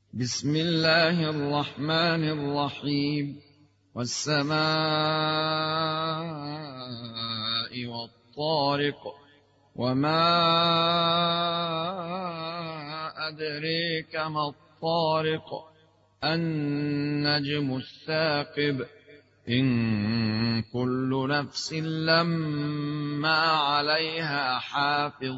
بسم الله الرحمن الرحيم. والسماء والطارق وما أدريك ما الطارق النجم الثاقب إن كل نفس لما عليها حافظ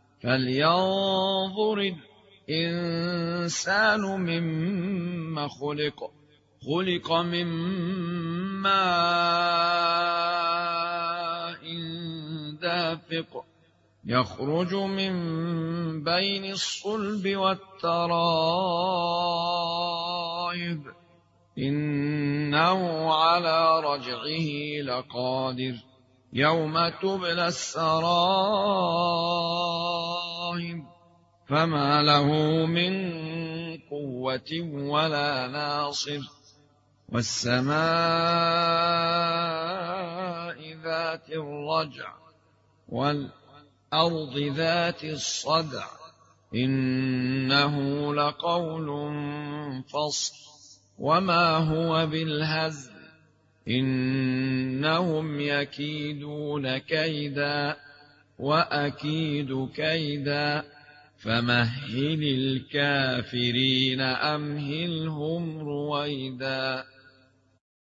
فلينظر الإنسان مما خلق من ماء دافق يخرج من بين الصلب والترائب إنه على رجعه لقادر يوم تبلى السرائر فما له من قوة ولا ناصر والسماء ذات الرجع والأرض ذات الصدع إنه لقول فصل وما هو بالهزل إنهم يكيدون كيدا وأكيد كيدا فمهل الكافرين أمهلهم رويدا.